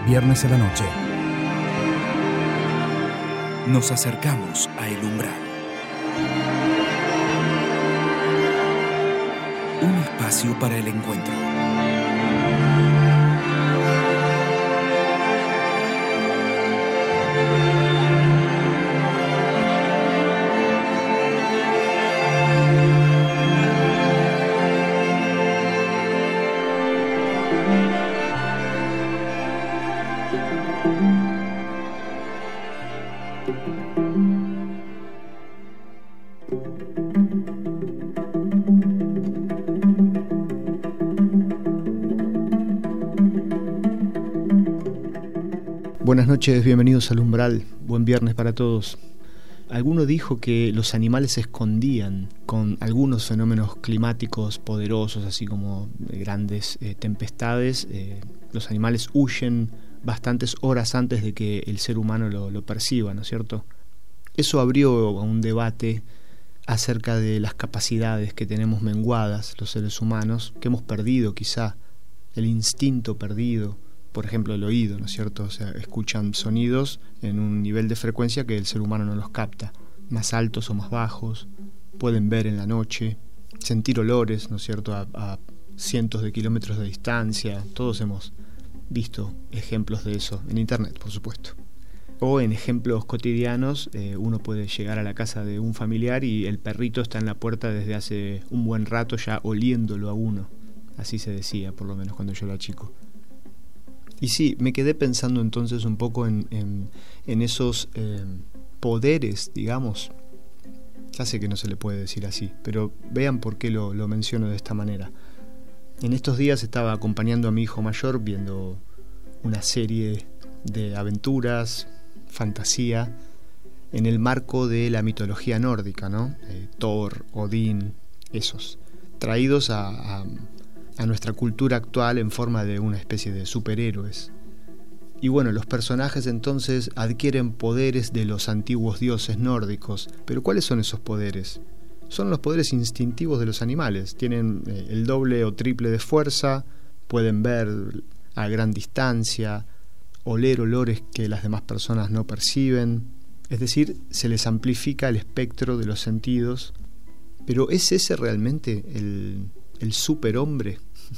viernes a la noche. Nos acercamos a El Umbral. Un espacio para el encuentro. Buenas noches, bienvenidos al Umbral, buen viernes para todos. Alguno dijo que los animales se escondían con algunos fenómenos climáticos poderosos, así como grandes tempestades. Los animales huyen bastantes horas antes de que el ser humano lo perciba, ¿no es cierto? Eso abrió un debate acerca de las capacidades que tenemos menguadas los seres humanos, que hemos perdido quizá, el instinto perdido. Por ejemplo, el oído, ¿no es cierto? O sea, escuchan sonidos en un nivel de frecuencia que el ser humano no los capta, más altos o más bajos, pueden ver en la noche, sentir olores, ¿no es cierto?, a cientos de kilómetros de distancia. Todos hemos visto ejemplos de eso, en internet, por supuesto. O en ejemplos cotidianos, uno puede llegar a la casa de un familiar y el perrito está en la puerta desde hace un buen rato ya oliéndolo a uno. Así se decía, por lo menos cuando yo era chico. Y sí, me quedé pensando entonces un poco en esos poderes, digamos. Ya sé que no se le puede decir así, pero vean por qué lo menciono de esta manera. En estos días estaba acompañando a mi hijo mayor viendo una serie de aventuras, fantasía, en el marco de la mitología nórdica, ¿no? Thor, Odín, esos, traídos a nuestra cultura actual en forma de una especie de superhéroes. Y bueno, los personajes entonces adquieren poderes de los antiguos dioses nórdicos. Pero ¿cuáles son esos poderes? Son los poderes instintivos de los animales. Tienen el doble o triple de fuerza, pueden ver a gran distancia, oler olores que las demás personas no perciben. Es decir, se les amplifica el espectro de los sentidos. Pero ¿es ese realmente el superhombre?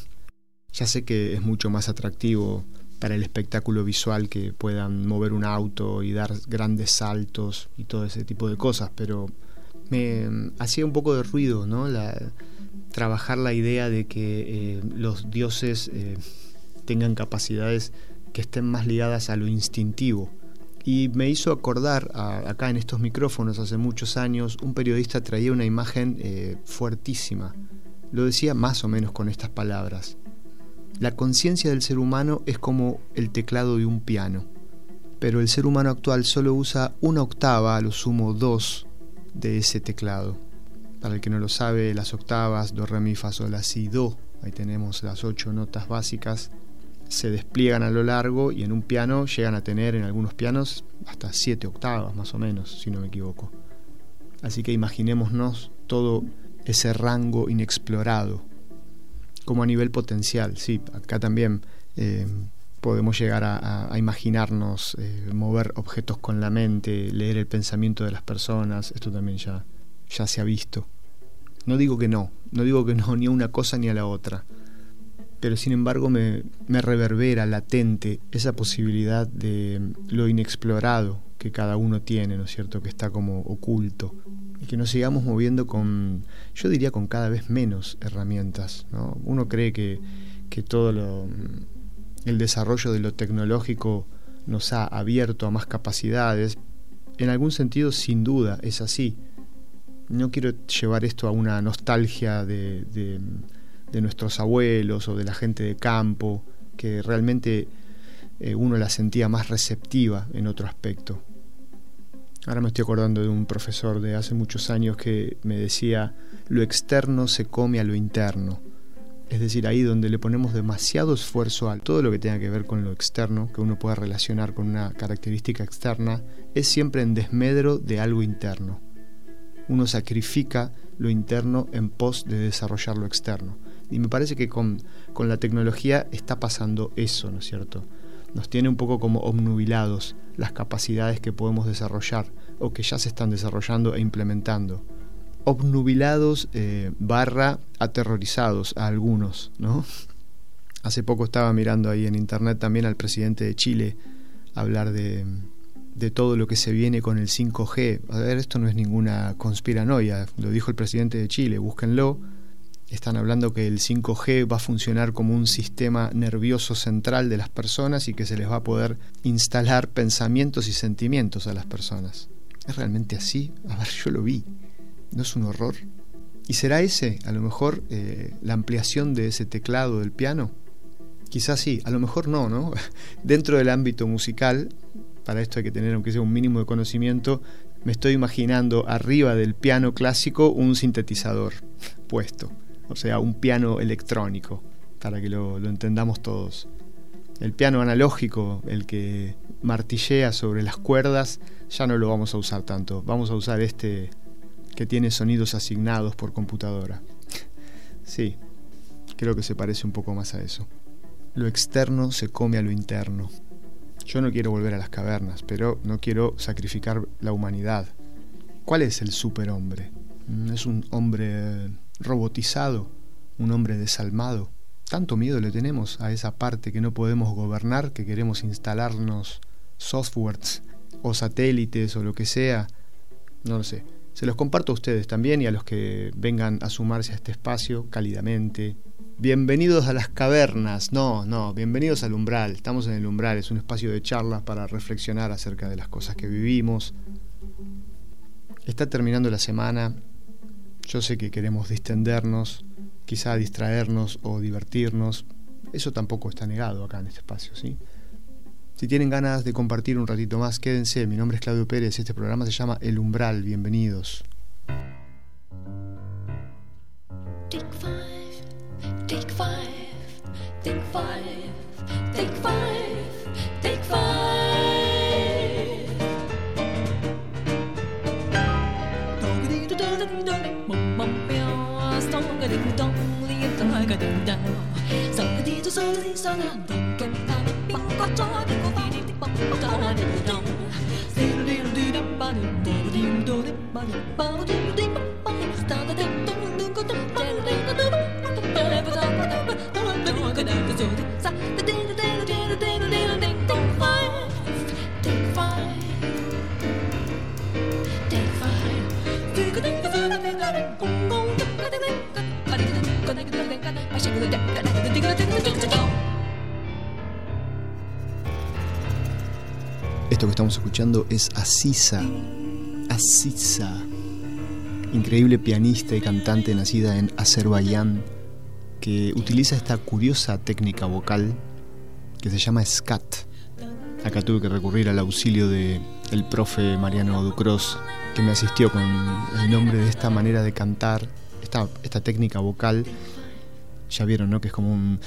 Ya sé que es mucho más atractivo para el espectáculo visual que puedan mover un auto y dar grandes saltos y todo ese tipo de cosas, pero me hacía un poco de ruido, ¿no? Trabajar la idea de que los dioses tengan capacidades que estén más ligadas a lo instintivo. Y me hizo acordar, acá en estos micrófonos hace muchos años, un periodista traía una imagen fuertísima. Lo decía más o menos con estas palabras: la conciencia del ser humano es como el teclado de un piano, pero el ser humano actual solo usa una octava, a lo sumo 2, de ese teclado. Para el que no lo sabe, las octavas, do, re, mi, fa, sol, la, si, do, ahí tenemos las 8 notas básicas, se despliegan a lo largo y en un piano llegan a tener, en algunos pianos, hasta 7 octavas más o menos, si no me equivoco. Así que imaginémonos todo ese rango inexplorado, como a nivel potencial. Sí, acá también podemos llegar a imaginarnos, mover objetos con la mente, leer el pensamiento de las personas. Esto también ya se ha visto. No digo que no ni a una cosa ni a la otra, pero sin embargo me reverbera latente esa posibilidad de lo inexplorado que cada uno tiene, ¿no es cierto?, que está como oculto, y que nos sigamos moviendo yo diría con cada vez menos herramientas, ¿no? Uno cree que todo el desarrollo de lo tecnológico nos ha abierto a más capacidades. En algún sentido, sin duda, es así. No quiero llevar esto a una nostalgia de nuestros abuelos o de la gente de campo, que realmente uno la sentía más receptiva en otro aspecto. Ahora me estoy acordando de un profesor de hace muchos años que me decía: lo externo se come a lo interno. Es decir, ahí donde le ponemos demasiado esfuerzo a todo lo que tenga que ver con lo externo, que uno pueda relacionar con una característica externa, es siempre en desmedro de algo interno. Uno sacrifica lo interno en pos de desarrollar lo externo. Y me parece que con la tecnología está pasando eso, ¿no es cierto? Nos tiene un poco como obnubilados las capacidades que podemos desarrollar o que ya se están desarrollando e implementando. Obnubilados barra aterrorizados a algunos, ¿no? Hace poco estaba mirando ahí en internet también al presidente de Chile hablar de todo lo que se viene con el 5G. A ver, esto no es ninguna conspiranoia, lo dijo el presidente de Chile, búsquenlo. Están hablando que el 5G va a funcionar como un sistema nervioso central de las personas y que se les va a poder instalar pensamientos y sentimientos a las personas. ¿Es realmente así? A ver, yo lo vi. ¿No es un horror? ¿Y será ese, a lo mejor, la ampliación de ese teclado del piano? Quizás sí, a lo mejor no, ¿no? Dentro del ámbito musical, para esto hay que tener aunque sea un mínimo de conocimiento, me estoy imaginando arriba del piano clásico un sintetizador puesto. O sea, un piano electrónico, para que lo entendamos todos. El piano analógico, el que martillea sobre las cuerdas, ya no lo vamos a usar tanto. Vamos a usar este que tiene sonidos asignados por computadora. Sí, creo que se parece un poco más a eso. Lo externo se come a lo interno. Yo no quiero volver a las cavernas, pero no quiero sacrificar la humanidad. ¿Cuál es el superhombre? ¿Es un hombre robotizado? ¿Un hombre desalmado? Tanto miedo le tenemos a esa parte que no podemos gobernar, que queremos instalarnos softwares o satélites o lo que sea. No lo sé. Se los comparto a ustedes también y a los que vengan a sumarse a este espacio cálidamente. Bienvenidos a las cavernas. No, bienvenidos al umbral. Estamos en el umbral, es un espacio de charlas para reflexionar acerca de las cosas que vivimos. Está terminando la semana. Yo sé que queremos distendernos, quizá distraernos o divertirnos. Eso tampoco está negado acá en este espacio, ¿sí? Si tienen ganas de compartir un ratito más, quédense. Mi nombre es Claudio Pérez y este programa se llama El Umbral. Bienvenidos. Take five, take five, take five, take five, take five. Esto que estamos escuchando es Aziza, increíble pianista y cantante nacida en Azerbaiyán, que utiliza esta curiosa técnica vocal que se llama scat. Acá tuve que recurrir al auxilio del profe Mariano Ducros, que me asistió con el nombre de esta manera de cantar, esta técnica vocal. Ya vieron, ¿no? Que es como un...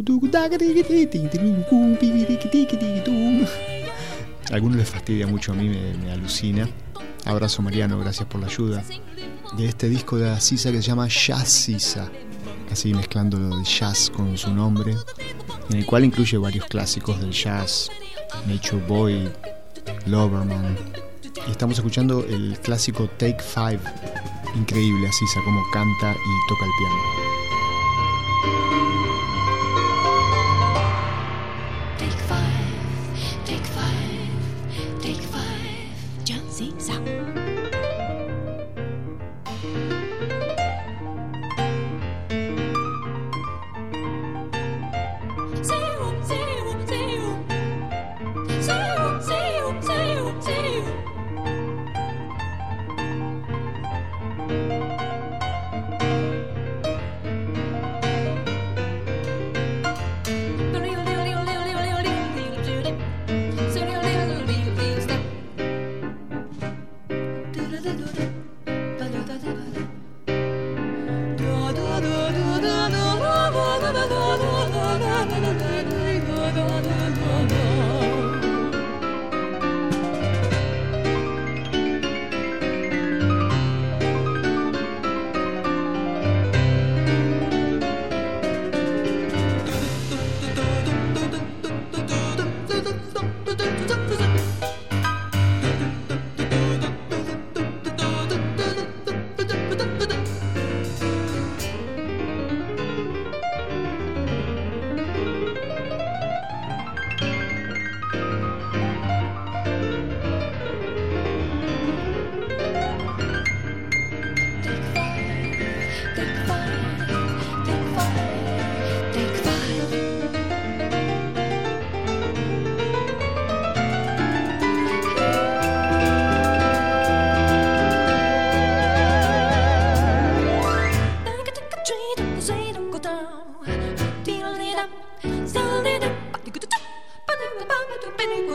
A algunos les fastidia mucho, a mí me alucina. Abrazo Mariano, gracias por la ayuda. De este disco de Aziza que se llama Jazziza, así mezclando el jazz con su nombre, en el cual incluye varios clásicos del jazz, Nature Boy, Loverman. Y estamos escuchando el clásico Take Five. Increíble Aziza, cómo canta y toca el piano.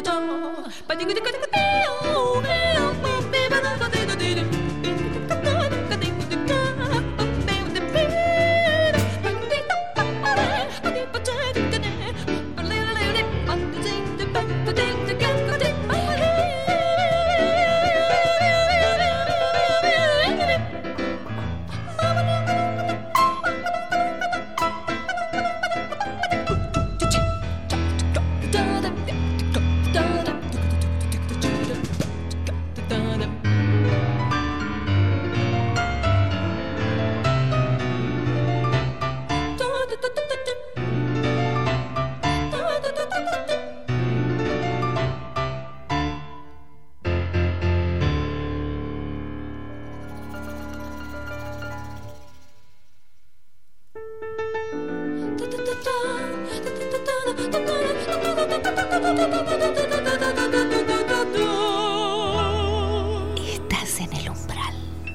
Estás en el umbral.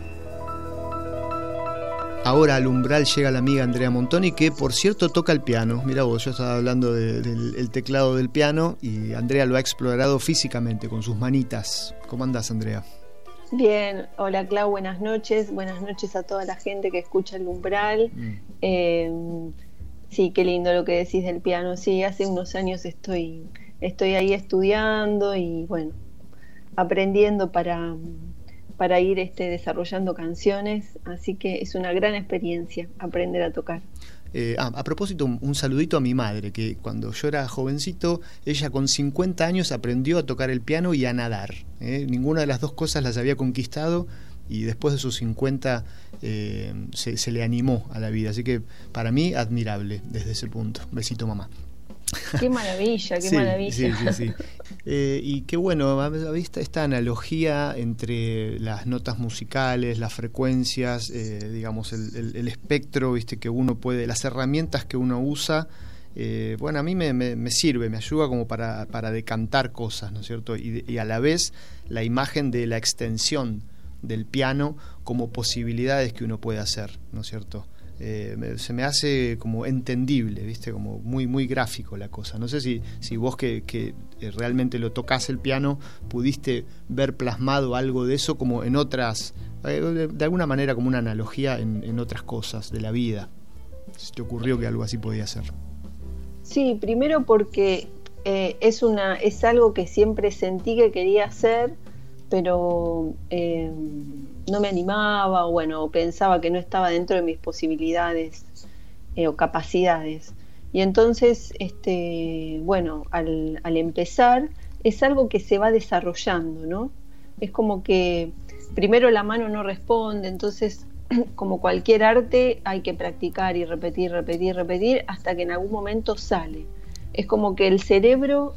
Ahora al umbral llega la amiga Andrea Montoni, que por cierto toca el piano. Mira vos, yo estaba hablando del teclado del piano y Andrea lo ha explorado físicamente con sus manitas. ¿Cómo andás, Andrea? Bien, hola Clau, buenas noches a toda la gente que escucha el umbral. Sí, qué lindo lo que decís del piano. Sí, hace unos años estoy ahí estudiando y bueno, aprendiendo para ir desarrollando canciones, así que es una gran experiencia aprender a tocar. A propósito, un saludito a mi madre, que cuando yo era jovencito, ella con 50 años aprendió a tocar el piano y a nadar. Ninguna de las dos cosas las había conquistado y después de sus 50 se le animó a la vida. Así que para mí, admirable desde ese punto. Besito, mamá. Qué maravilla, qué maravilla. Sí. Y qué bueno, ¿viste esta analogía entre las notas musicales, las frecuencias, digamos, el espectro, viste, que uno puede, las herramientas que uno usa? Bueno, a mí me sirve, me ayuda como para decantar cosas, ¿no es cierto? Y a la vez la imagen de la extensión del piano como posibilidades que uno puede hacer, ¿no es cierto? Se me hace como entendible, ¿viste? Como muy, muy gráfico la cosa. No sé si vos que realmente lo tocás el piano, pudiste ver plasmado algo de eso como en otras, de alguna manera como una analogía en otras cosas de la vida. ¿Se te ocurrió que algo así podía ser? Sí, primero porque es algo que siempre sentí que quería hacer, pero no me animaba o pensaba que no estaba dentro de mis posibilidades o capacidades. Y entonces, al empezar, es algo que se va desarrollando, ¿no? Es como que primero la mano no responde, entonces, como cualquier arte, hay que practicar y repetir hasta que en algún momento sale. Es como que el cerebro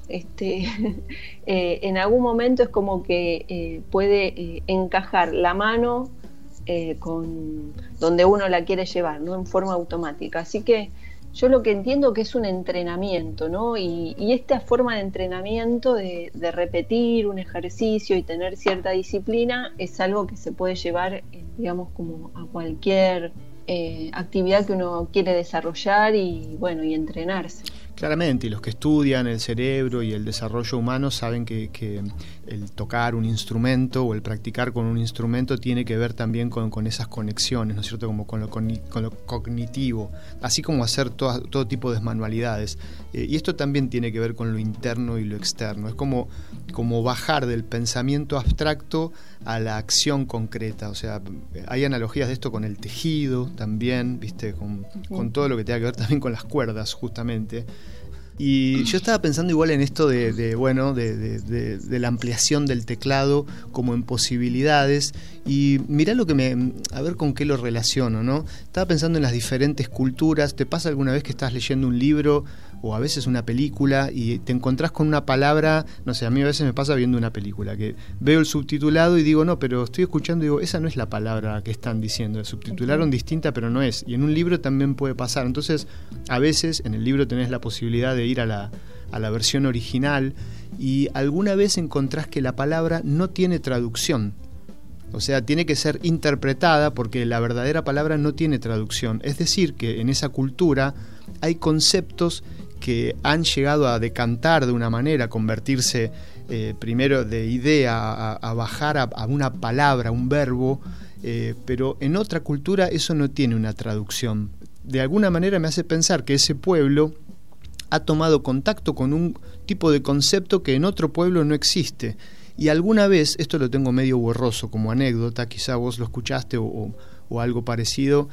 en algún momento es como que puede encajar la mano con donde uno la quiere llevar, ¿no? En forma automática. Así que yo lo que entiendo que es un entrenamiento, ¿no? Y esta forma de entrenamiento de repetir un ejercicio y tener cierta disciplina es algo que se puede llevar, digamos, como a cualquier actividad que uno quiere desarrollar y entrenarse. Claramente, y los que estudian el cerebro y el desarrollo humano saben que el tocar un instrumento o el practicar con un instrumento tiene que ver también con esas conexiones, ¿no es cierto? Como con lo cognitivo, así como hacer todo tipo de manualidades. Y esto también tiene que ver con lo interno y lo externo. Es como bajar del pensamiento abstracto a la acción concreta. O sea, hay analogías de esto con el tejido también, ¿viste? Con todo lo que tenga que ver también con las cuerdas, justamente. Y yo estaba pensando igual en esto de la ampliación del teclado como en posibilidades, y mirá a ver con qué lo relaciono, ¿no? Estaba pensando en las diferentes culturas. ¿Te pasa alguna vez que estás leyendo un libro o a veces una película y te encontrás con una palabra? No sé, a mí a veces me pasa viendo una película que veo el subtitulado y digo, no, pero estoy escuchando y digo, esa no es la palabra que están diciendo, subtitularon distinta pero no es. Y en un libro también puede pasar. Entonces, a veces en el libro tenés la posibilidad de ir a la versión original y alguna vez encontrás que la palabra no tiene traducción. O sea, tiene que ser interpretada porque la verdadera palabra no tiene traducción. Es decir, que en esa cultura hay conceptos que han llegado a decantar de una manera, a convertirse primero de idea a bajar a una palabra, un verbo, pero en otra cultura eso no tiene una traducción. De alguna manera me hace pensar que ese pueblo ha tomado contacto con un tipo de concepto que en otro pueblo no existe. Y alguna vez, esto lo tengo medio borroso como anécdota, quizá vos lo escuchaste o algo parecido,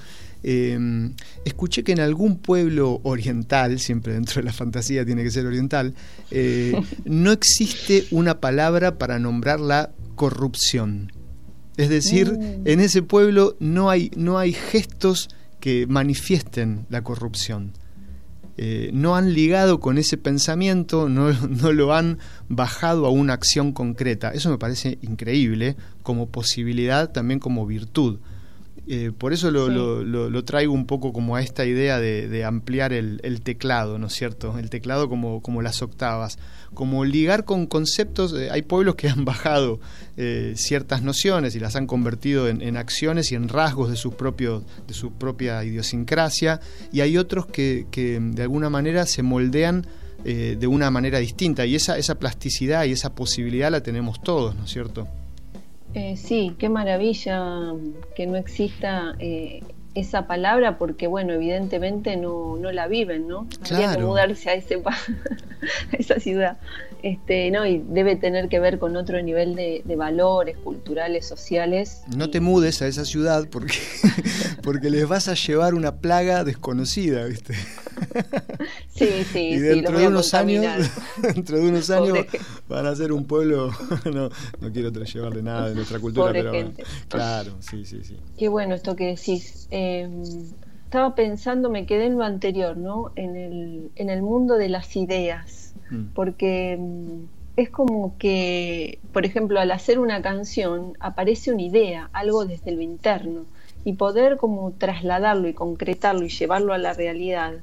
escuché que en algún pueblo oriental, siempre dentro de la fantasía tiene que ser oriental, no existe una palabra para nombrar la corrupción. Es decir, en ese pueblo no hay gestos que manifiesten la corrupción. No han ligado con ese pensamiento, no lo han bajado a una acción concreta. Eso me parece increíble como posibilidad, también como virtud. Por eso lo traigo un poco como a esta idea de ampliar el teclado, ¿no es cierto? El teclado como las octavas, como ligar con conceptos. Hay pueblos que han bajado ciertas nociones y las han convertido en acciones y en rasgos de su propia idiosincrasia, y hay otros que de alguna manera se moldean de una manera distinta, y esa plasticidad y esa posibilidad la tenemos todos, ¿no es cierto? Sí, qué maravilla que no exista esa palabra, porque bueno, evidentemente no la viven, ¿no? Claro. Habría que mudarse a a esa ciudad, no, y debe tener que ver con otro nivel de valores culturales, sociales. No te mudes a esa ciudad porque les vas a llevar una plaga desconocida, ¿viste? Sí, y dentro de unos años Pobre van a ser un pueblo. no quiero llevarle nada de nuestra cultura, Pobre pero gente. Claro, sí. Qué bueno esto que decís. Estaba pensando, me quedé en lo anterior, ¿no? En el mundo de las ideas, porque es como que, por ejemplo, al hacer una canción aparece una idea, algo desde lo interno, y poder como trasladarlo y concretarlo y llevarlo a la realidad,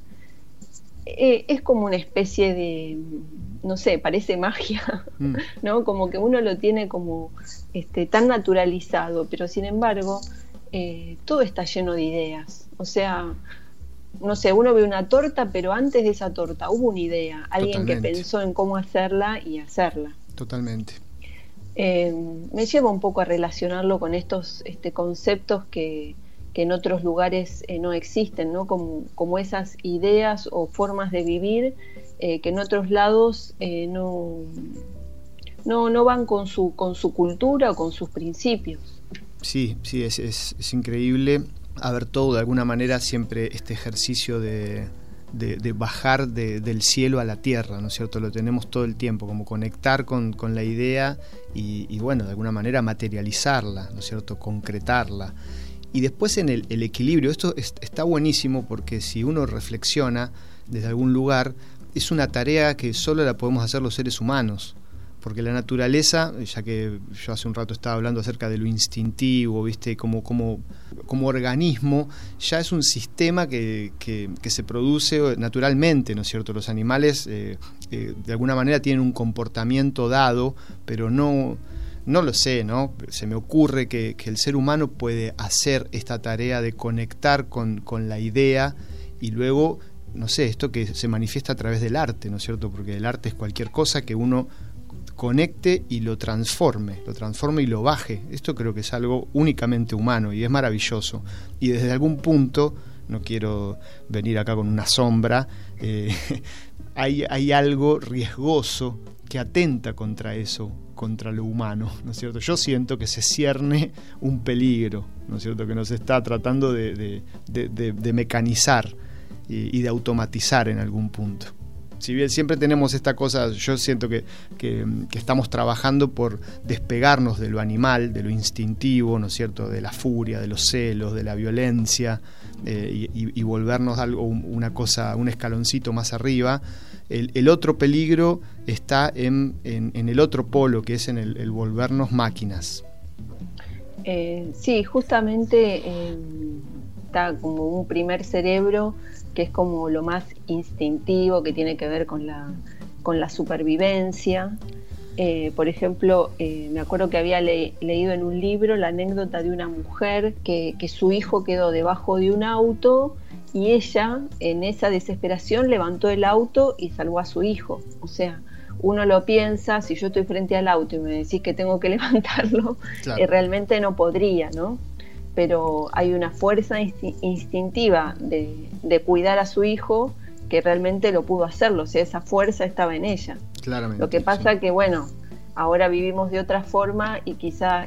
es como una especie de, no sé, parece magia, ¿no? Como que uno lo tiene como tan naturalizado, pero sin embargo todo está lleno de ideas. O sea, no sé, uno ve una torta, pero antes de esa torta hubo una idea, alguien que pensó en cómo hacerla y hacerla. Totalmente. Me lleva un poco a relacionarlo con estos conceptos que en otros lugares no existen, ¿no? Como esas ideas o formas de vivir que en otros lados no van con su cultura o con sus principios. Sí, es increíble haber todo de alguna manera siempre este ejercicio de bajar del cielo a la tierra, ¿no es cierto? Lo tenemos todo el tiempo, como conectar con la idea y bueno, de alguna manera materializarla, ¿no es cierto? Concretarla. Y después en el equilibrio, esto está buenísimo porque si uno reflexiona desde algún lugar, es una tarea que solo la podemos hacer los seres humanos, porque la naturaleza, ya que yo hace un rato estaba hablando acerca de lo instintivo, ¿viste? Como organismo, ya es un sistema que se produce naturalmente, ¿no es cierto? Los animales de alguna manera tienen un comportamiento dado, pero no lo sé, ¿no? Se me ocurre que el ser humano puede hacer esta tarea de conectar con la idea y luego, no sé, esto que se manifiesta a través del arte, ¿no es cierto? Porque el arte es cualquier cosa que uno conecte y lo transforme y lo baje. Esto creo que es algo únicamente humano y es maravilloso. Y desde algún punto, no quiero venir acá con una sombra, hay algo riesgoso que atenta contra eso, contra lo humano, ¿no es cierto? Yo siento que se cierne un peligro, ¿no es cierto? Que nos está tratando de mecanizar y de automatizar en algún punto. Si bien siempre tenemos esta cosa, yo siento que estamos trabajando por despegarnos de lo animal, de lo instintivo, ¿no es cierto? De la furia, de los celos, de la violencia, y volvernos algo, una cosa, un escaloncito más arriba. El otro peligro está en el otro polo, que es en el volvernos máquinas. Sí, justamente está como un primer cerebro que es como lo más instintivo, que tiene que ver con la supervivencia. Por ejemplo, me acuerdo que había leído en un libro la anécdota de una mujer que su hijo quedó debajo de un auto y ella en esa desesperación levantó el auto y salvó a su hijo. O sea, uno lo piensa, si yo estoy frente al auto y me decís que tengo que levantarlo, claro, realmente no podría, ¿no? Pero hay una fuerza instintiva de cuidar a su hijo que realmente lo pudo hacerlo, o sea, esa fuerza estaba en ella. claramente. Lo que pasa sí. que, bueno, ahora vivimos de otra forma y quizá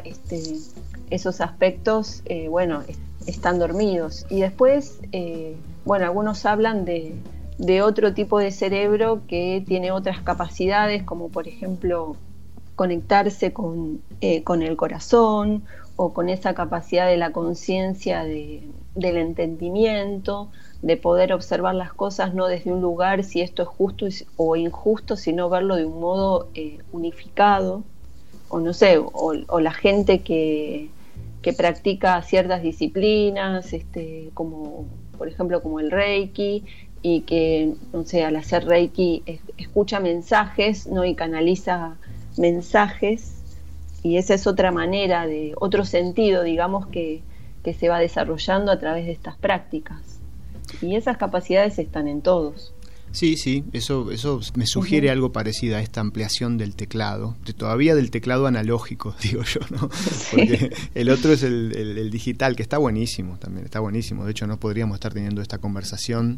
esos aspectos, están dormidos. Y después, algunos hablan de otro tipo de cerebro que tiene otras capacidades, como por ejemplo conectarse con el corazón, o con esa capacidad de la conciencia del entendimiento, de poder observar las cosas no desde un lugar si esto es justo o injusto, sino verlo de un modo unificado, o no sé, o la gente que practica ciertas disciplinas, como por ejemplo como el Reiki, y que, no sé, al hacer Reiki escucha mensajes, ¿no? Y canaliza mensajes, y esa es otra manera, otro sentido, digamos, que se va desarrollando a través de estas prácticas. Y esas capacidades están en todos. Sí, eso me sugiere algo parecido a esta ampliación del teclado, todavía del teclado analógico, digo yo, ¿no? Porque el otro es el digital, que está buenísimo también, está buenísimo. De hecho, no podríamos estar teniendo esta conversación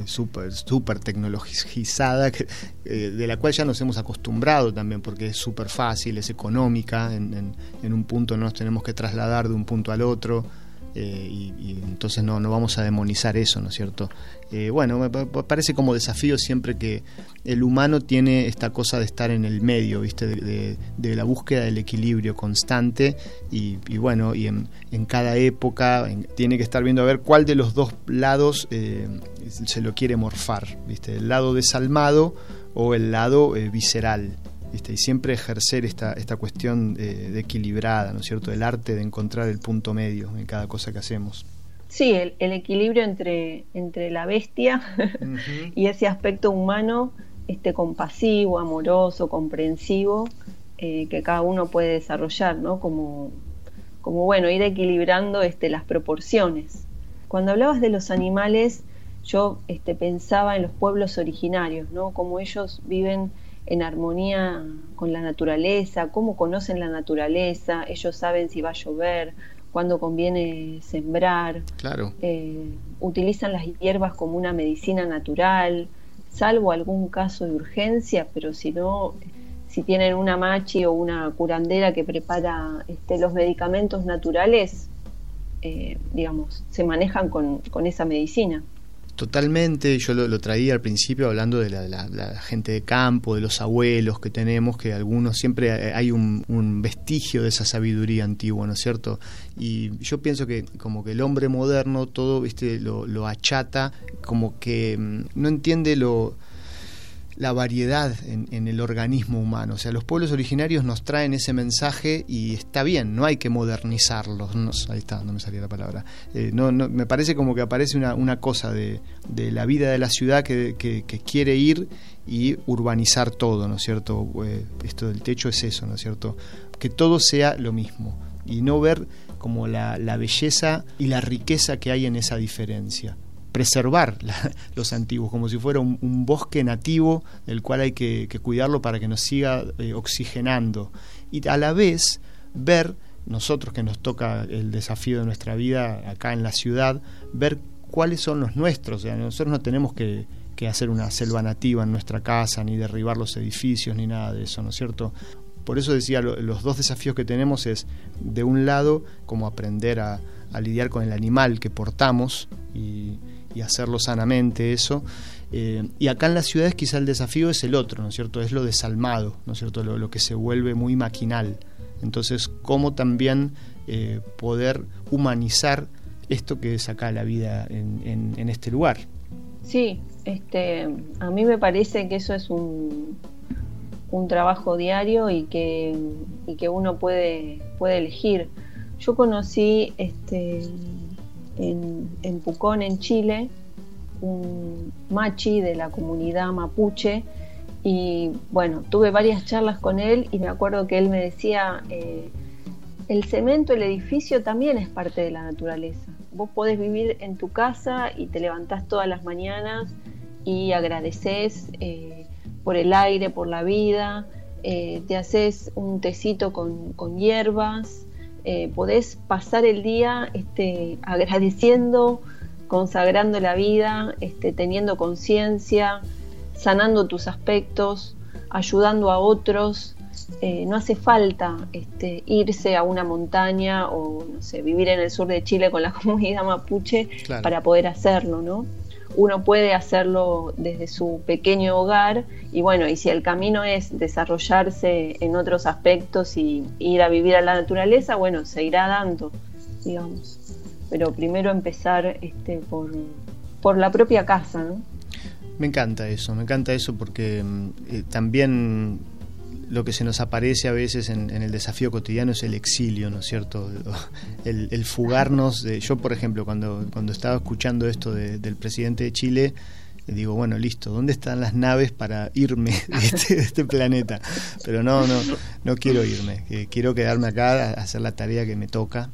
súper tecnologizada, de la cual ya nos hemos acostumbrado también, porque es súper fácil, es económica, en un punto no nos tenemos que trasladar de un punto al otro. Y entonces no vamos a demonizar eso, ¿no es cierto? Me parece como desafío siempre que el humano tiene esta cosa de estar en el medio, ¿viste? De la búsqueda del equilibrio constante, y en cada época tiene que estar viendo a ver cuál de los dos lados se lo quiere morfar, ¿viste? El lado desalmado o el lado visceral, ¿viste? Y siempre ejercer esta cuestión de equilibrada, ¿no es cierto? El arte de encontrar el punto medio en cada cosa que hacemos. Sí, el equilibrio entre la bestia Uh-huh. y ese aspecto humano, compasivo, amoroso, comprensivo, que cada uno puede desarrollar, ¿no? Como ir equilibrando las proporciones. Cuando hablabas de los animales, yo pensaba en los pueblos originarios, ¿no? Como ellos viven en armonía con la naturaleza, cómo conocen la naturaleza, ellos saben si va a llover, cuándo conviene sembrar, Claro. Utilizan las hierbas como una medicina natural, salvo algún caso de urgencia, pero si no, si tienen una machi o una curandera que prepara los medicamentos naturales, se manejan con esa medicina. Totalmente, yo lo traía al principio hablando de la gente de campo, de los abuelos que tenemos, que algunos siempre hay un vestigio de esa sabiduría antigua, ¿no es cierto? Y yo pienso que como que el hombre moderno todo, ¿viste? Lo achata, como que no entiende la variedad en el organismo humano. O sea, los pueblos originarios nos traen ese mensaje y está bien, no hay que modernizarlos. Ahí está, no me salía la palabra. Me parece como que aparece una cosa de la vida de la ciudad que quiere ir y urbanizar todo, ¿no es cierto? Esto del techo es eso, ¿no es cierto? Que todo sea lo mismo y no ver como la belleza y la riqueza que hay en esa diferencia. Preservar los antiguos como si fuera un bosque nativo del cual hay que cuidarlo para que nos siga oxigenando, y a la vez ver, nosotros que nos toca el desafío de nuestra vida acá en la ciudad, ver cuáles son los nuestros. O sea, nosotros no tenemos que hacer una selva nativa en nuestra casa, ni derribar los edificios, ni nada de eso, ¿no es cierto? Por eso decía, los dos desafíos que tenemos es, de un lado, como aprender a lidiar con el animal que portamos y hacerlo sanamente, eso. Y acá en las ciudades quizá el desafío es el otro, ¿no es cierto? Es lo desalmado, ¿no es cierto? Lo que se vuelve muy maquinal. Entonces, cómo también poder humanizar esto que es acá la vida en este lugar. Sí, a mí me parece que eso es un trabajo diario y que uno puede elegir. Yo conocí en Pucón, en Chile, un machi de la comunidad mapuche, y bueno, tuve varias charlas con él y me acuerdo que él me decía, el cemento, el edificio también es parte de la naturaleza. vos podés vivir en tu casa y te levantás todas las mañanas y agradeces por el aire, por la vida, te haces un tecito con hierbas, podés pasar el día agradeciendo, consagrando la vida, teniendo conciencia, sanando tus aspectos, ayudando a otros. No hace falta irse a una montaña o no sé, vivir en el sur de Chile con la comunidad mapuche, claro, para poder hacerlo, ¿no? Uno puede hacerlo desde su pequeño hogar y bueno, y si el camino es desarrollarse en otros aspectos y ir a vivir a la naturaleza, bueno, se irá dando, digamos. Pero primero empezar por la propia casa, ¿no? Me encanta eso porque también lo que se nos aparece a veces en el desafío cotidiano es el exilio, ¿no es cierto? El fugarnos. Yo, por ejemplo, cuando estaba escuchando esto del presidente de Chile, digo, bueno, listo, ¿dónde están las naves para irme de este planeta? Pero no quiero irme, quiero quedarme acá a hacer la tarea que me toca.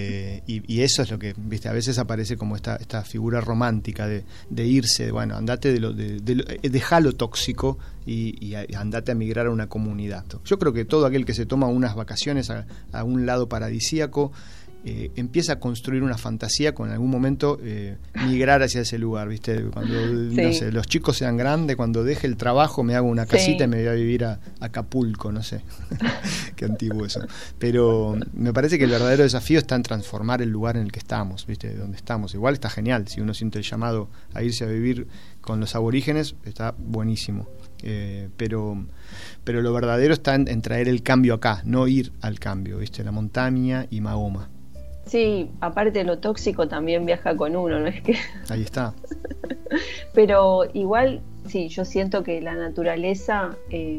Y eso es lo que, viste, a veces aparece como esta figura romántica de irse, bueno, andate dejá lo tóxico y andate a migrar a una comunidad. Yo creo que todo aquel que se toma unas vacaciones a un lado paradisíaco empieza a construir una fantasía con en algún momento migrar hacia ese lugar, ¿viste? Cuando sí, no sé, los chicos sean grandes, cuando deje el trabajo me hago una casita, sí, y me voy a vivir a Acapulco, no sé. Qué antiguo eso. Pero me parece que el verdadero desafío está en transformar el lugar en el que estamos, ¿viste? Donde estamos. Igual está genial, si uno siente el llamado a irse a vivir con los aborígenes, está buenísimo. Pero lo verdadero está en traer el cambio acá, no ir al cambio, ¿viste? La montaña y Mahoma. Sí, aparte de lo tóxico también viaja con uno, ¿no es que? Ahí está. Pero igual, sí, yo siento que la naturaleza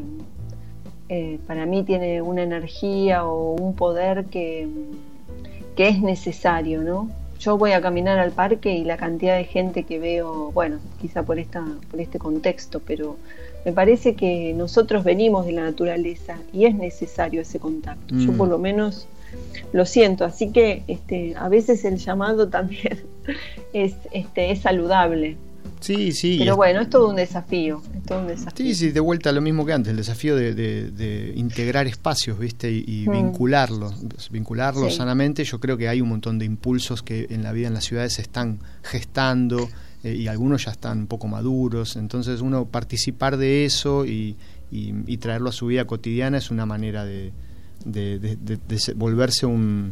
para mí tiene una energía o un poder que es necesario, ¿no? Yo voy a caminar al parque y la cantidad de gente que veo, bueno, quizá por este contexto, pero me parece que nosotros venimos de la naturaleza y es necesario ese contacto. Yo por lo menos lo siento, así que a veces el llamado también es saludable. Sí, sí. Pero bueno, es todo un desafío. Sí, de vuelta a lo mismo que antes, el desafío de integrar espacios, ¿viste? Y vincularlos sí, sanamente. Yo creo que hay un montón de impulsos que en la vida en las ciudades se están gestando y algunos ya están un poco maduros. Entonces uno participar de eso y traerlo a su vida cotidiana es una manera de volverse un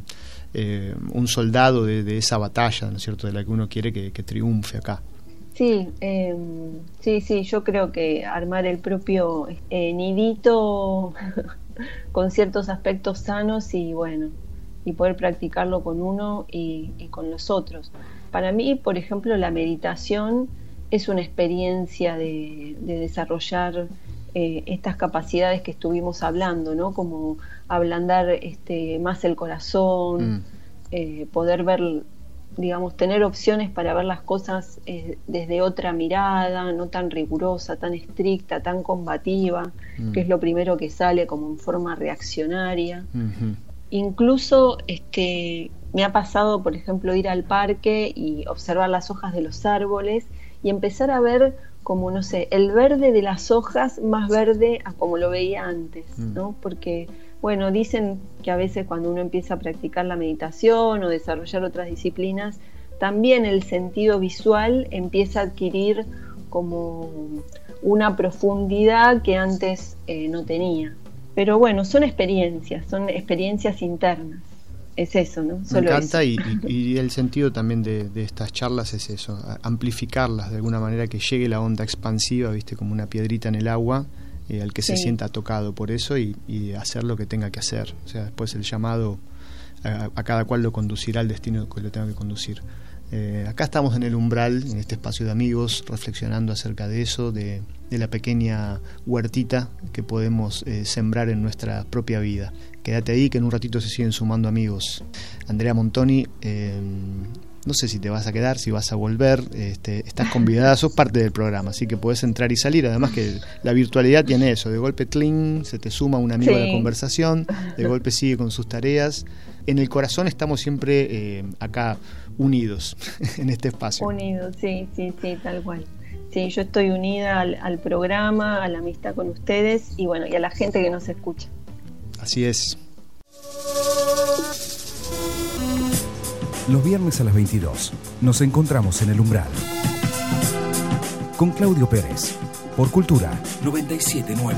soldado de esa batalla, ¿no es cierto?, de la que uno quiere que triunfe acá. Sí, sí, yo creo que armar el propio nidito con ciertos aspectos sanos y bueno, y poder practicarlo con uno y con los otros. Para mí, por ejemplo, la meditación es una experiencia de desarrollar estas capacidades que estuvimos hablando, ¿no? Como ablandar más el corazón, poder ver, digamos, tener opciones para ver las cosas desde otra mirada, no tan rigurosa, tan estricta, tan combativa, que es lo primero que sale como en forma reaccionaria. Incluso me ha pasado, por ejemplo, ir al parque y observar las hojas de los árboles y empezar a ver como, no sé, el verde de las hojas más verde a como lo veía antes, ¿no? Porque, bueno, dicen que a veces cuando uno empieza a practicar la meditación o desarrollar otras disciplinas, también el sentido visual empieza a adquirir como una profundidad que antes no tenía. Pero bueno, son experiencias internas. Es eso, ¿no? Solo me encanta eso. Y el sentido también de estas charlas es eso, amplificarlas de alguna manera, que llegue la onda expansiva, ¿viste? Como una piedrita en el agua, al que se sienta tocado por eso y hacer lo que tenga que hacer. O sea, después el llamado a cada cual lo conducirá al destino que lo tenga que conducir. Acá estamos en el umbral, en este espacio de amigos, reflexionando acerca de eso, de la pequeña huertita que podemos sembrar en nuestra propia vida. Quédate ahí, que en un ratito se siguen sumando amigos. Andrea Montoni, no sé si te vas a quedar, si vas a volver, estás convidada, sos parte del programa, así que podés entrar y salir. Además que la virtualidad tiene eso, de golpe cling, se te suma un amigo a la conversación, de golpe sigue con sus tareas. En el corazón estamos siempre acá unidos en este espacio. Unidos, sí, tal cual. Sí, yo estoy unida al programa, a la amistad con ustedes y bueno, y a la gente que nos escucha. Así es. Los viernes a las 22 nos encontramos en El Umbral. Con Claudio Pérez, por Cultura 979.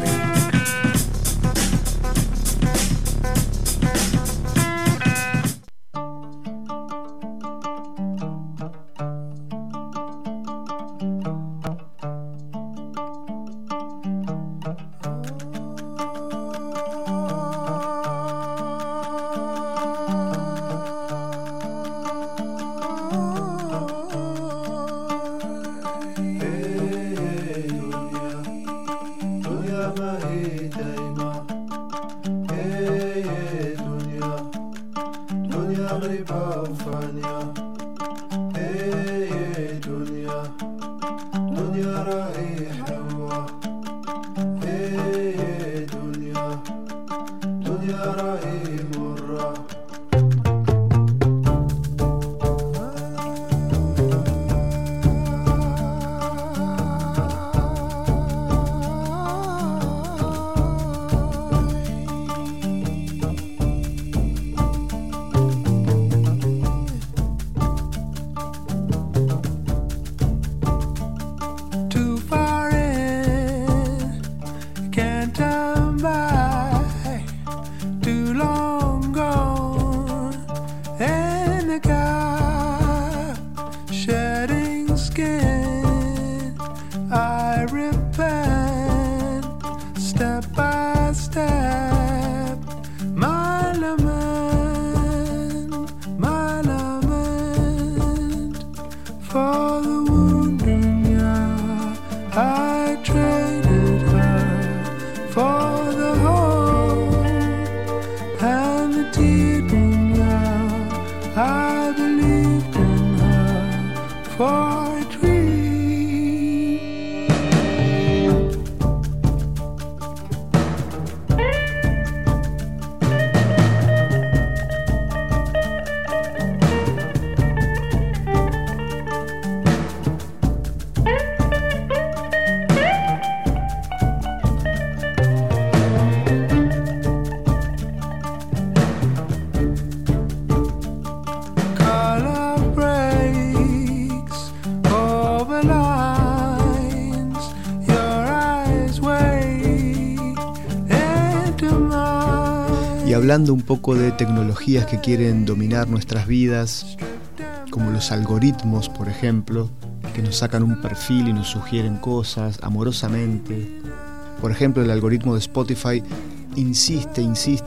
Hablando un poco de tecnologías que quieren dominar nuestras vidas, como los algoritmos, por ejemplo, que nos sacan un perfil y nos sugieren cosas amorosamente. Por ejemplo, el algoritmo de Spotify insiste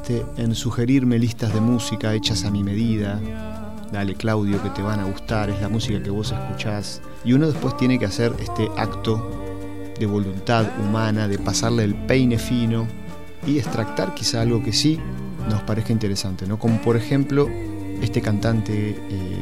en sugerirme listas de música hechas a mi medida. Dale, Claudio, que te van a gustar, es la música que vos escuchás. Y uno después tiene que hacer este acto de voluntad humana, de pasarle el peine fino y extractar quizá algo que sí nos parezca interesante, ¿no? Como por ejemplo este cantante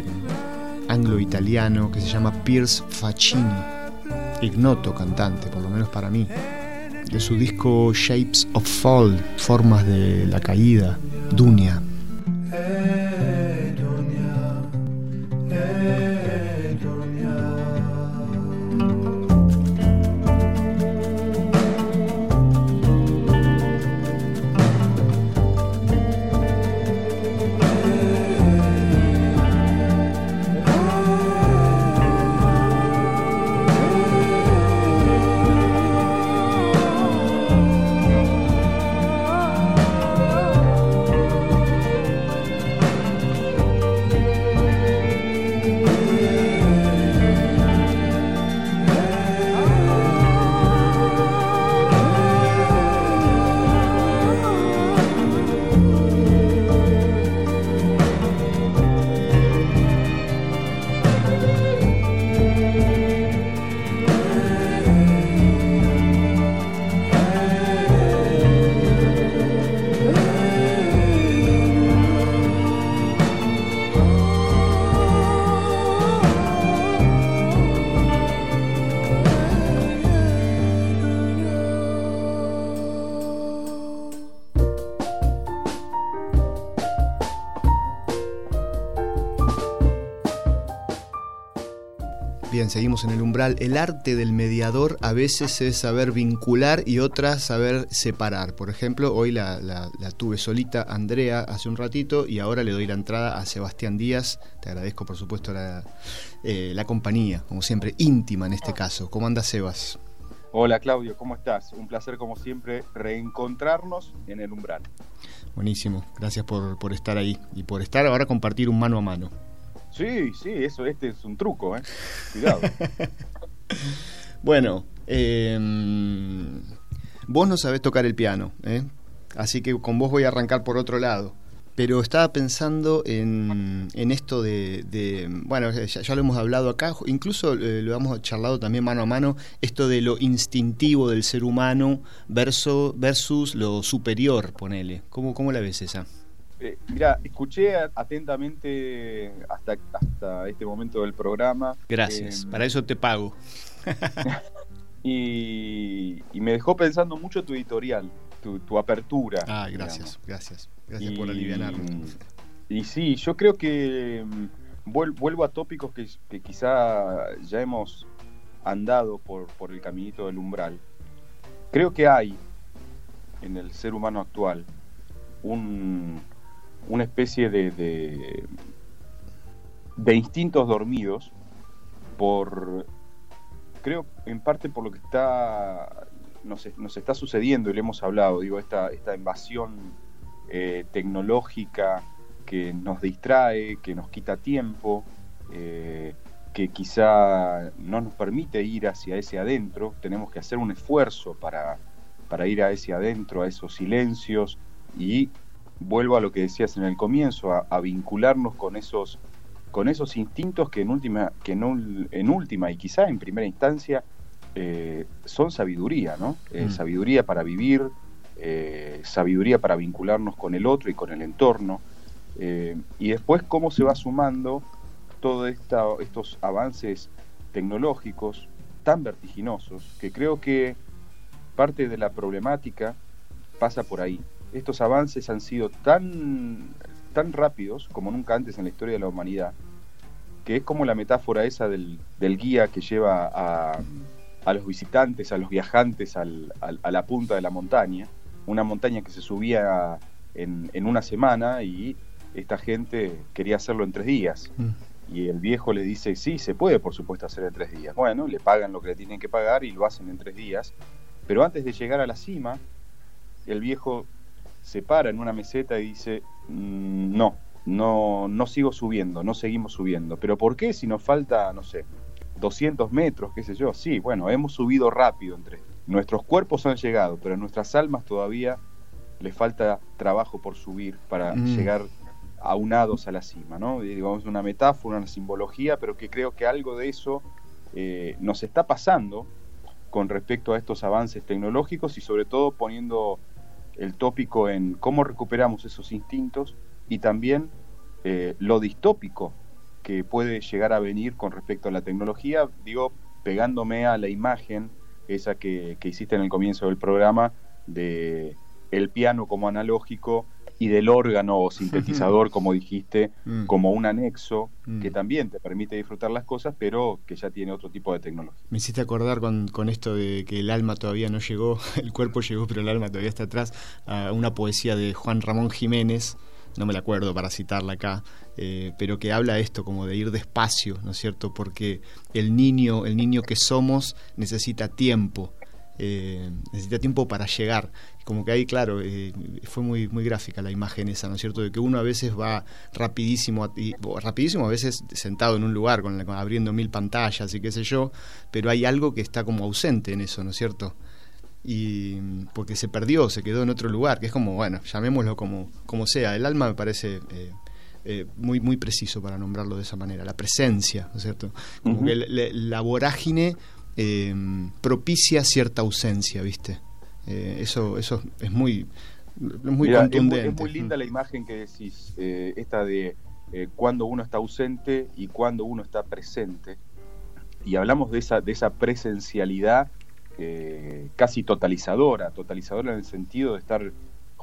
anglo-italiano que se llama Piers Faccini, ignoto cantante, por lo menos para mí, de su disco Shapes of Fall, Formas de la Caída, Dunia. Bien, seguimos en el umbral. El arte del mediador a veces es saber vincular y otras saber separar. Por ejemplo, hoy la tuve solita Andrea hace un ratito y ahora le doy la entrada a Sebastián Díaz. Te agradezco, por supuesto, la compañía, como siempre, íntima en este caso. ¿Cómo andas, Sebas? Hola, Claudio, ¿cómo estás? Un placer, como siempre, reencontrarnos en el umbral. Buenísimo, gracias por estar ahí y por estar ahora compartir un mano a mano. Sí, este es un truco, cuidado. Bueno, vos no sabés tocar el piano, así que con vos voy a arrancar por otro lado. Pero estaba pensando en esto bueno, ya lo hemos hablado acá, incluso lo hemos charlado también mano a mano, esto de lo instintivo del ser humano versus lo superior, ponele. ¿Cómo la ves esa? Mira, escuché atentamente hasta este momento del programa. Gracias, para eso te pago. y me dejó pensando mucho tu editorial, tu apertura. Ah, gracias, gracias por alivianarme. Y sí, yo creo que vuelvo a tópicos que quizá ya hemos andado por el caminito del umbral. Creo que hay en el ser humano actual una especie de instintos dormidos, creo en parte por lo que nos está sucediendo, y le hemos hablado, esta invasión tecnológica que nos distrae, que nos quita tiempo, que quizá no nos permite ir hacia ese adentro. Tenemos que hacer un esfuerzo para ir a ese adentro, a esos silencios, y vuelvo a lo que decías en el comienzo, a vincularnos con esos instintos que en última y quizá en primera instancia son sabiduría, ¿no? Sabiduría para vivir, sabiduría para vincularnos con el otro y con el entorno, y después cómo se va sumando todos estos avances tecnológicos tan vertiginosos, que creo que parte de la problemática pasa por ahí. Estos avances han sido tan rápidos como nunca antes en la historia de la humanidad, que es como la metáfora esa del guía que lleva a los visitantes, a los viajantes a la punta de la montaña, una montaña que se subía en una semana, y esta gente quería hacerlo en 3 días. Y el viejo le dice, sí, se puede por supuesto hacer en 3 días. Bueno, le pagan lo que le tienen que pagar y lo hacen en 3 días, pero antes de llegar a la cima, el viejo se para en una meseta y dice, no sigo subiendo, no seguimos subiendo. ¿Pero por qué? Si nos falta, no sé, 200 metros, qué sé yo. Sí, bueno, hemos subido rápido nuestros cuerpos han llegado, pero a nuestras almas todavía les falta trabajo por subir para llegar aunados a la cima, ¿no? Digamos, una metáfora, una simbología, pero que creo que algo de eso nos está pasando con respecto a estos avances tecnológicos, y sobre todo poniendo el tópico en cómo recuperamos esos instintos, y también lo distópico que puede llegar a venir con respecto a la tecnología, pegándome a la imagen esa que hiciste en el comienzo del programa, de el piano como analógico y del órgano o sintetizador, como dijiste, como un anexo que también te permite disfrutar las cosas, pero que ya tiene otro tipo de tecnología. Me hiciste acordar con esto de que el alma todavía no llegó, el cuerpo llegó pero el alma todavía está atrás, a una poesía de Juan Ramón Jiménez, no me la acuerdo para citarla acá, pero que habla esto como de ir despacio, ¿no es cierto? Porque el niño que somos necesita tiempo para llegar. Como que ahí, claro, fue muy, muy gráfica la imagen esa, ¿no es cierto? De que uno a veces va rapidísimo a veces sentado en un lugar abriendo 1000 pantallas y qué sé yo, pero hay algo que está como ausente en eso, ¿no es cierto? Y porque se quedó en otro lugar, que es como, bueno, llamémoslo como sea. El alma me parece muy, muy preciso para nombrarlo de esa manera, la presencia, ¿no es cierto? Como que la vorágine propicia cierta ausencia, ¿viste? Eso es muy contundente. Es muy linda la imagen que decís, esta de cuando uno está ausente y cuando uno está presente, y hablamos de esa presencialidad casi totalizadora en el sentido de estar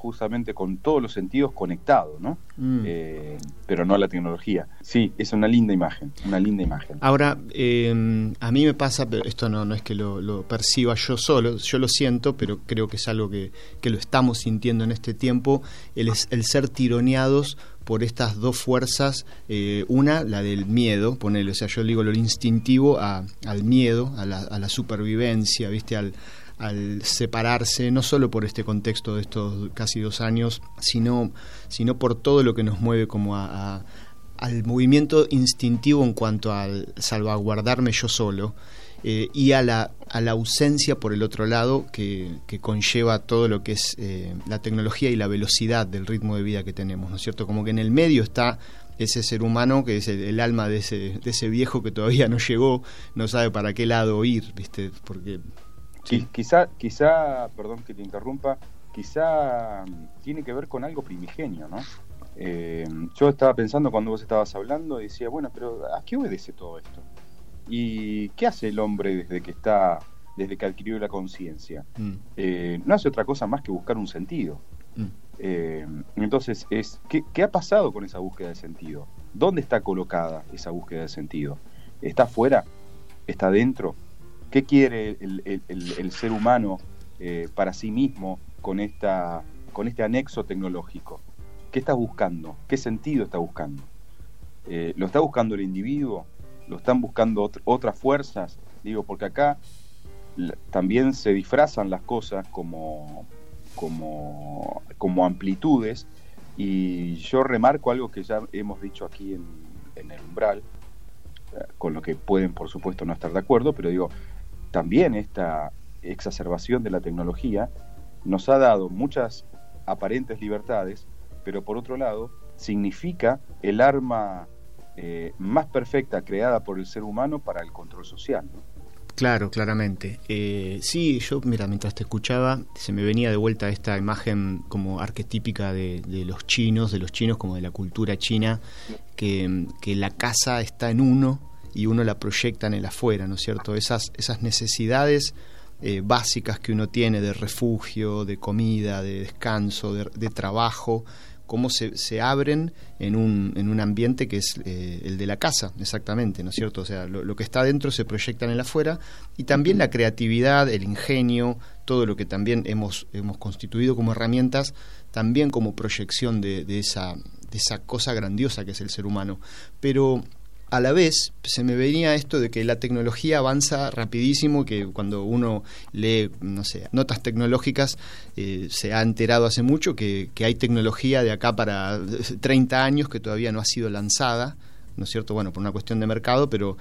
justamente con todos los sentidos conectados, ¿no? Pero no a la tecnología. Sí, es una linda imagen, una linda imagen. Ahora, a mí me pasa, pero esto no es que lo perciba yo solo, yo lo siento, pero creo que es algo que lo estamos sintiendo en este tiempo, el ser tironeados por estas dos fuerzas, una, la del miedo, ponele, o sea, yo digo lo instintivo al miedo, a la supervivencia, ¿viste? Al separarse, no solo por este contexto de estos casi 2 años, sino por todo lo que nos mueve como al movimiento instintivo en cuanto al salvaguardarme yo solo, y a la ausencia por el otro lado que conlleva todo lo que es la tecnología y la velocidad del ritmo de vida que tenemos, ¿no es cierto? Como que en el medio está ese ser humano que es el alma de ese viejo que todavía no llegó, no sabe para qué lado ir, ¿viste? Porque sí. Quizá, perdón que te interrumpa, quizá tiene que ver con algo primigenio, ¿no? Yo estaba pensando cuando vos estabas hablando y decía, bueno, pero ¿a qué obedece todo esto? ¿Y qué hace el hombre desde que adquirió la conciencia? No hace otra cosa más que buscar un sentido. Entonces, ¿qué ha pasado con esa búsqueda de sentido? ¿Dónde está colocada esa búsqueda de sentido? ¿Está afuera? ¿Está adentro? ¿Qué quiere el ser humano para sí mismo con este anexo tecnológico? ¿Qué está buscando? ¿Qué sentido está buscando? ¿Lo está buscando el individuo? ¿Lo están buscando otras fuerzas? Digo, porque acá también se disfrazan las cosas como amplitudes, y yo remarco algo que ya hemos dicho aquí en el umbral, con lo que pueden por supuesto no estar de acuerdo, pero digo, también esta exacerbación de la tecnología nos ha dado muchas aparentes libertades, pero por otro lado significa el arma más perfecta creada por el ser humano para el control social, ¿no? Claro, claramente. Sí, yo, mira, mientras te escuchaba, se me venía de vuelta esta imagen como arquetípica de los chinos como de la cultura china, que la casa está en uno y uno la proyecta en el afuera, ¿no es cierto? Esas necesidades básicas que uno tiene de refugio, de comida, de descanso, de trabajo, cómo se abren en un ambiente que es el de la casa, exactamente, ¿no es cierto? O sea, lo que está adentro se proyecta en el afuera, y también la creatividad, el ingenio, todo lo que también hemos constituido como herramientas, también como proyección de esa cosa grandiosa que es el ser humano. Pero a la vez se me venía esto de que la tecnología avanza rapidísimo, que cuando uno lee, no sé, notas tecnológicas, se ha enterado hace mucho que hay tecnología de acá para 30 años que todavía no ha sido lanzada, ¿no es cierto? Bueno, por una cuestión de mercado, pero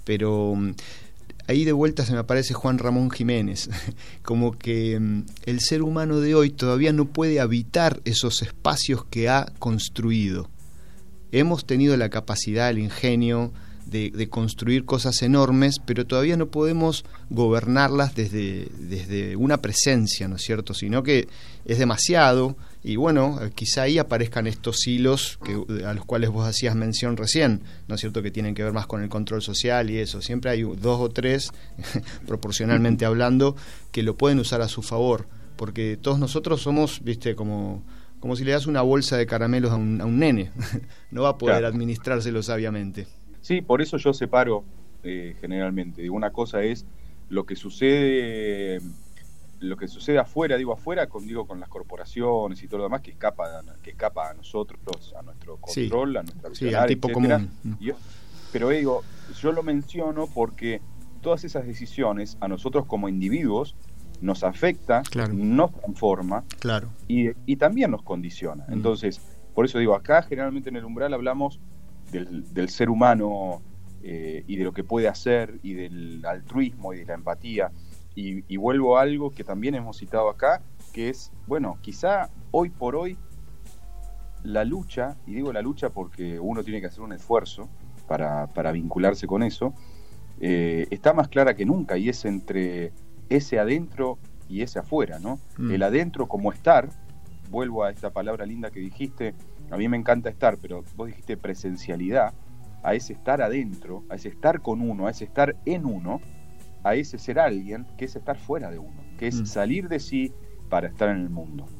ahí de vuelta se me aparece Juan Ramón Jiménez, como que el ser humano de hoy todavía no puede habitar esos espacios que ha construido. Hemos tenido la capacidad, el ingenio de construir cosas enormes, pero todavía no podemos gobernarlas desde una presencia, ¿no es cierto? Sino que es demasiado, y bueno, quizá ahí aparezcan estos hilos a los cuales vos hacías mención recién, ¿no es cierto?, que tienen que ver más con el control social y eso. Siempre hay 2 o 3, proporcionalmente hablando, que lo pueden usar a su favor, porque todos nosotros somos, viste, como si le das una bolsa de caramelos a un nene, no va a poder administrárselo sabiamente. Sí, por eso yo separo generalmente. Digo, una cosa es lo que sucede afuera, con las corporaciones y todo lo demás, que escapa a nosotros, a nuestro control, sí, a nuestra visión, al tipo común. Pero digo, yo lo menciono porque todas esas decisiones a nosotros como individuos nos afecta, claro, nos transforma, claro, y también nos condiciona. Entonces, por eso digo, acá generalmente en el umbral hablamos del ser humano y de lo que puede hacer, y del altruismo y de la empatía, y vuelvo a algo que también hemos citado acá, que es, bueno, quizá hoy por hoy la lucha, y digo la lucha porque uno tiene que hacer un esfuerzo para vincularse con eso, está más clara que nunca, y es entre ese adentro y ese afuera, ¿no? El adentro como estar, vuelvo a esta palabra linda que dijiste, a mí me encanta estar, pero vos dijiste presencialidad, a ese estar adentro, a ese estar con uno, a ese estar en uno, a ese ser alguien, que es estar fuera de uno, que es salir de sí para estar en el mundo.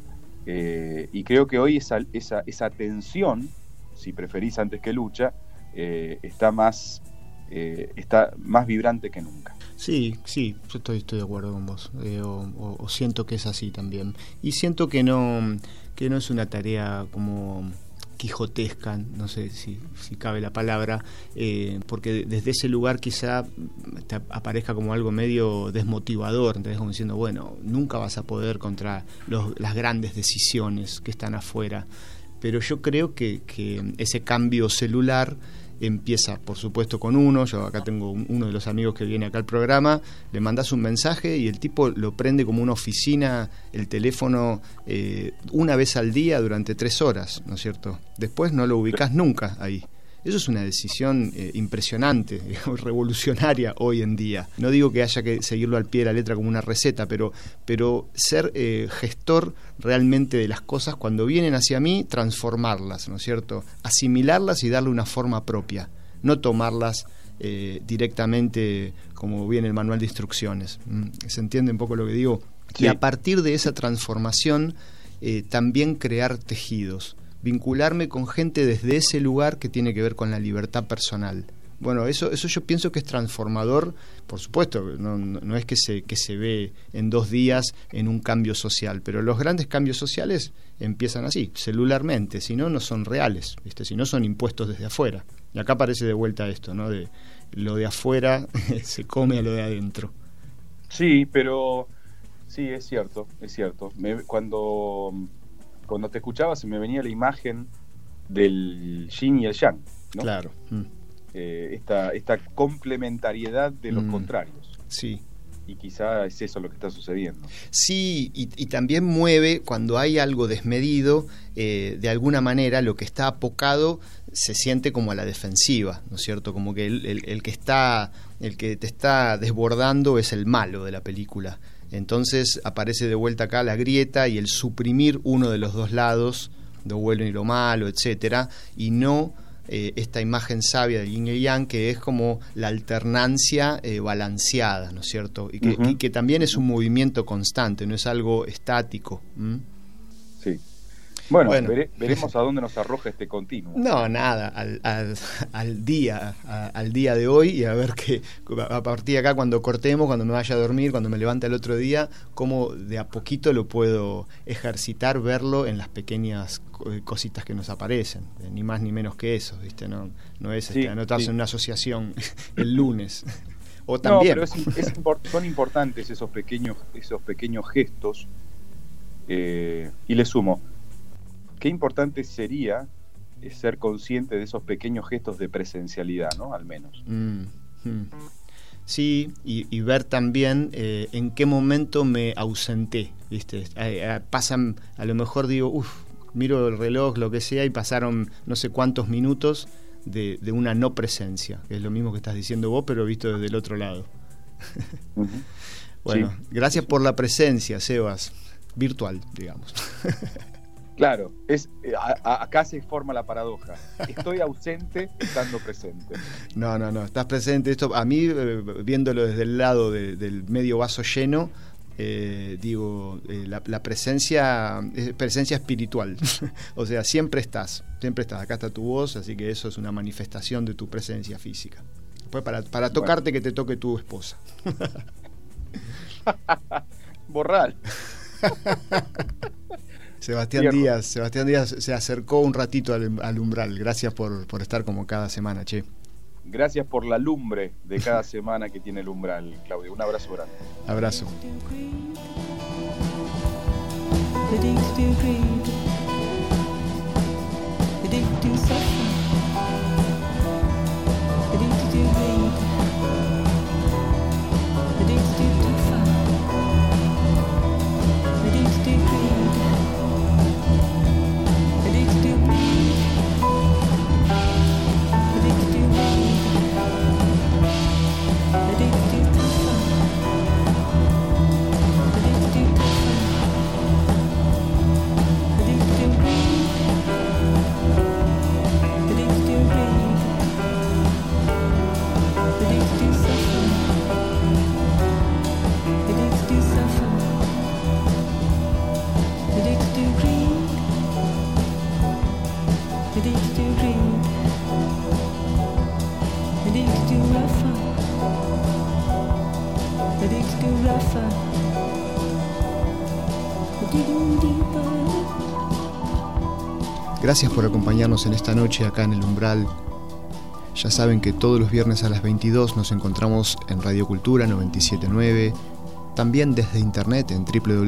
Y creo que hoy esa tensión, si preferís antes que lucha, está más vibrante que nunca. Sí, yo estoy de acuerdo con vos, o siento que es así también. Y siento que no es una tarea como quijotesca, no sé si cabe la palabra, porque desde ese lugar quizá te aparezca como algo medio desmotivador, entonces como diciendo, bueno, nunca vas a poder contra las grandes decisiones que están afuera. Pero yo creo que ese cambio celular empieza, por supuesto, con uno. Yo acá tengo uno de los amigos que viene acá al programa, le mandás un mensaje y el tipo lo prende como una oficina, el teléfono, una vez al día durante 3 horas, ¿no es cierto? Después no lo ubicás nunca ahí. Eso es una decisión impresionante, revolucionaria hoy en día. No digo que haya que seguirlo al pie de la letra como una receta, pero ser gestor realmente de las cosas cuando vienen hacia mí, transformarlas, ¿no es cierto? Asimilarlas y darle una forma propia, no tomarlas directamente como viene el manual de instrucciones. ¿Se entiende un poco lo que digo? Sí. Y a partir de esa transformación también crear tejidos, vincularme con gente desde ese lugar que tiene que ver con la libertad personal. Bueno, eso yo pienso que es transformador, por supuesto, no es que se ve en 2 días en un cambio social, pero los grandes cambios sociales empiezan así, celularmente, si no son reales, ¿viste? Si no son impuestos desde afuera. Y acá aparece de vuelta esto, ¿no? De lo de afuera se come a lo de adentro. Sí, pero sí, es cierto. Cuando te escuchaba se me venía la imagen del yin y el yang, ¿no? Claro. Esta complementariedad de los contrarios. Sí. Y quizá es eso lo que está sucediendo. Sí, y también mueve, cuando hay algo desmedido, de alguna manera lo que está apocado se siente como a la defensiva, ¿no es cierto? Como que el que te está desbordando es el malo de la película. Entonces aparece de vuelta acá la grieta y el suprimir uno de los 2 lados, lo bueno y lo malo, etcétera, y no esta imagen sabia del yin y yang, que es como la alternancia balanceada, ¿no es cierto? Y que también es un movimiento constante, no es algo estático. Sí. Bueno, veremos a dónde nos arroja este continuo. No, nada, al día de hoy, y a ver que a partir de acá, cuando cortemos, cuando me vaya a dormir, cuando me levante el otro día, cómo de a poquito lo puedo ejercitar, verlo en las pequeñas cositas que nos aparecen, ni más ni menos que eso, ¿viste? No es anotarse en una asociación el lunes. O también. No, pero son importantes esos pequeños gestos, y le sumo, qué importante sería ser consciente de esos pequeños gestos de presencialidad, ¿no? Al menos. Sí, y ver también en qué momento me ausenté, ¿viste? Pasan, a lo mejor digo, miro el reloj, lo que sea, y pasaron no sé cuántos minutos de una no presencia, que es lo mismo que estás diciendo vos, pero visto desde el otro lado. Bueno, sí. Gracias por la presencia, Sebas, virtual, digamos. Claro, acá se forma la paradoja. Estoy ausente estando presente. No, estás presente. Esto, a mí, viéndolo desde el lado del medio vaso lleno, digo, la presencia es presencia espiritual. O sea, siempre estás. Acá está tu voz, así que eso es una manifestación de tu presencia física. Después, para tocarte, que te toque tu esposa. Borral. Sebastián Díaz se acercó un ratito al umbral. Gracias por estar como cada semana, che. Gracias por la lumbre de cada semana que tiene el umbral, Claudio. Un abrazo grande. Abrazo. Gracias por acompañarnos en esta noche acá en El Umbral. Ya saben que todos los viernes a las 22 nos encontramos en Radio Cultura 97.9, también desde internet en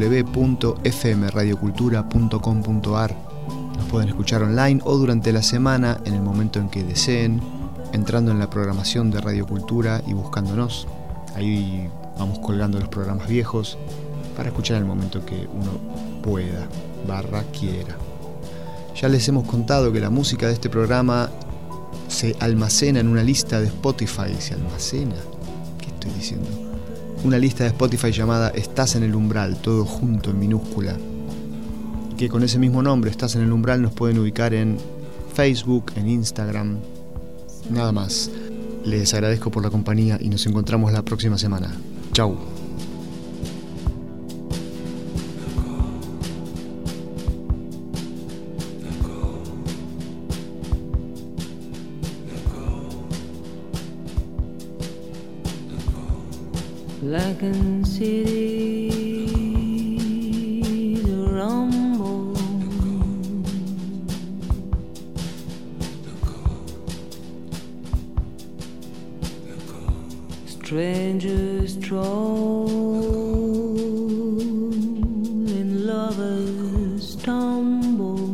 www.fmradiocultura.com.ar. Nos pueden escuchar online o durante la semana en el momento en que deseen, entrando en la programación de Radio Cultura y buscándonos. Ahí vamos colgando los programas viejos para escuchar en el momento que uno pueda, quiera. Ya les hemos contado que la música de este programa se almacena en una lista de Spotify. ¿Se almacena? ¿Qué estoy diciendo? Una lista de Spotify llamada Estás en el Umbral, todo junto en minúscula. Y que con ese mismo nombre, Estás en el Umbral, nos pueden ubicar en Facebook, en Instagram. Nada más. Les agradezco por la compañía y nos encontramos la próxima semana. Chau. Blackened cities rumble, strangers stroll and lovers stumble.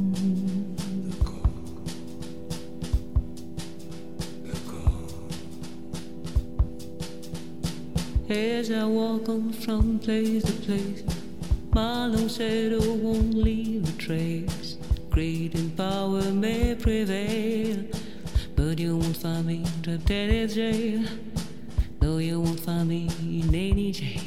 As I walk on from place to place, my long shadow won't leave a trace. Greed and power may prevail, but you won't find me trapped in a jail. No, you won't find me in any jail.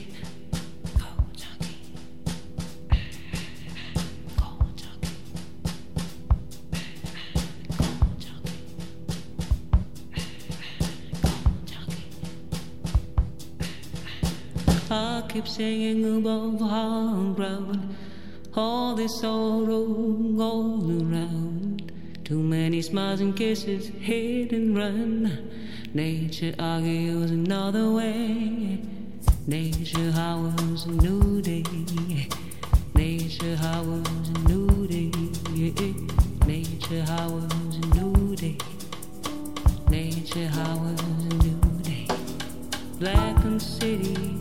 I keep singing above our ground, all this sorrow all around. Too many smiles and kisses, hit and run. Nature argues another way. Nature howls a new day. Nature howls a new day. Nature howls a new day. Nature howls a new day. Blackened city.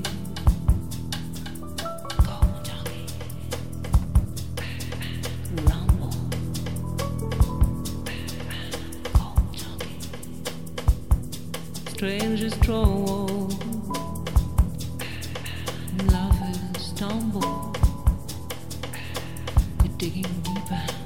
Strangers stroll, lovers stumble. You're digging deeper.